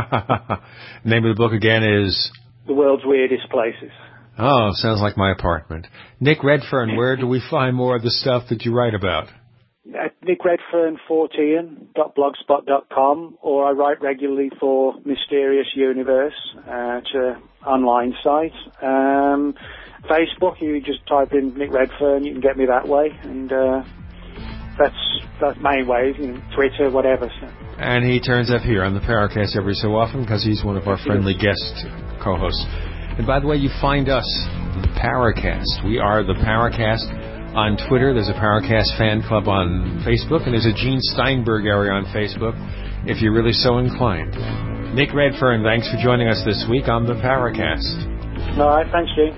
Name of the book again is? The World's Weirdest Places. Oh, sounds like my apartment. Nick Redfern, where do we find more of the stuff that you write about? At nick redfern fourteen dot blogspot dot com, or I write regularly for Mysterious Universe, uh, it's an online site. Um, Facebook, you just type in Nick Redfern, you can get me that way, and uh, that's that's main ways, you know, Twitter, whatever. So. And he turns up here on the Paracast every so often because he's one of our friendly guest co-hosts. And by the way, you find us, the Paracast. We are the Paracast. On Twitter, there's a Paracast fan club on Facebook, and there's a Gene Steinberg area on Facebook, if you're really so inclined. Nick Redfern, thanks for joining us this week on the Paracast. All right, thanks, Gene.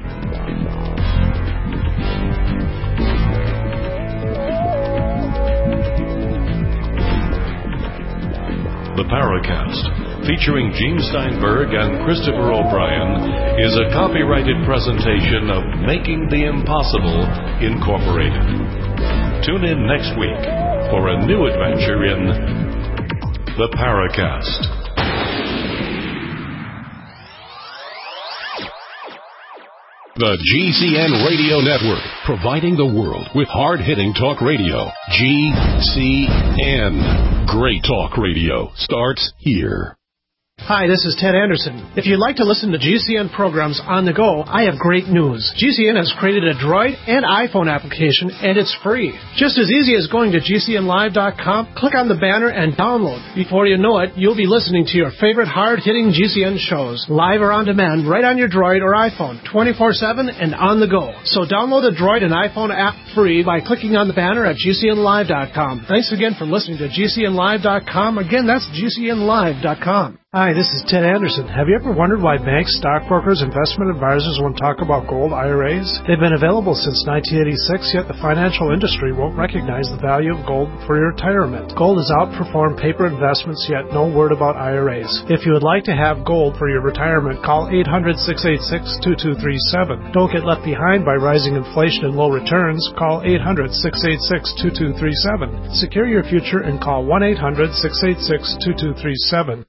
The Paracast, featuring Gene Steinberg and Christopher O'Brien, is a copyrighted presentation of Making the Impossible, Incorporated. Tune in next week for a new adventure in The Paracast. The G C N Radio Network, providing the world with hard-hitting talk radio. G C N. Great talk radio starts here. Hi, this is Ted Anderson. If you'd like to listen to G C N programs on the go, I have great news. G C N has created a Droid and iPhone application, and it's free. Just as easy as going to G C N live dot com, click on the banner, and download. Before you know it, you'll be listening to your favorite hard-hitting G C N shows, live or on demand, right on your Droid or iPhone, twenty-four seven and on the go. So download the Droid and iPhone app free by clicking on the banner at G C N live dot com. Thanks again for listening to G C N live dot com. Again, that's G C N live dot com. Hi, this is Ted Anderson. Have you ever wondered why banks, stockbrokers, investment advisors won't talk about gold I R As? They've been available since nineteen eighty-six, yet the financial industry won't recognize the value of gold for your retirement. Gold has outperformed paper investments, yet no word about I R As. If you would like to have gold for your retirement, call eight hundred, six eight six, two two three seven. Don't get left behind by rising inflation and low returns. Call eight hundred, six eight six, two two three seven. Secure your future and call one eight hundred, six eight six, two two three seven.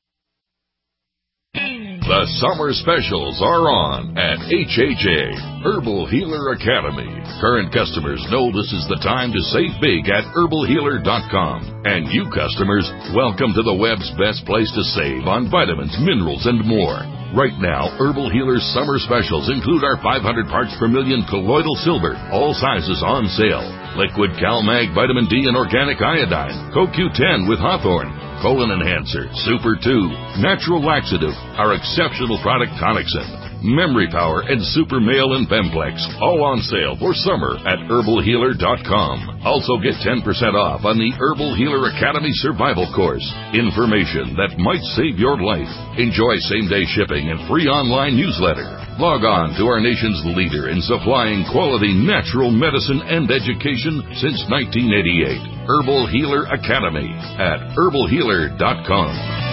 The summer specials are on at H H A, Herbal Healer Academy. Current customers know this is the time to save big at herbal healer dot com. And you customers, welcome to the web's best place to save on vitamins, minerals, and more. Right now, Herbal Healer's summer specials include our five hundred parts per million colloidal silver, all sizes on sale. Liquid CalMag Vitamin D and Organic Iodine, Co Q ten with Hawthorne, Colon Enhancer, Super two, Natural Laxative, our exceptional product Tonicsyn, Memory Power, and Super Male and Bemplex, all on sale for summer at herbal healer dot com. Also get ten percent off on the Herbal Healer Academy Survival Course. Information that might save your life. Enjoy same-day shipping and free online newsletter. Log on to our nation's leader in supplying quality natural medicine and education since nineteen eighty-eight. Herbal Healer Academy at herbal healer dot com.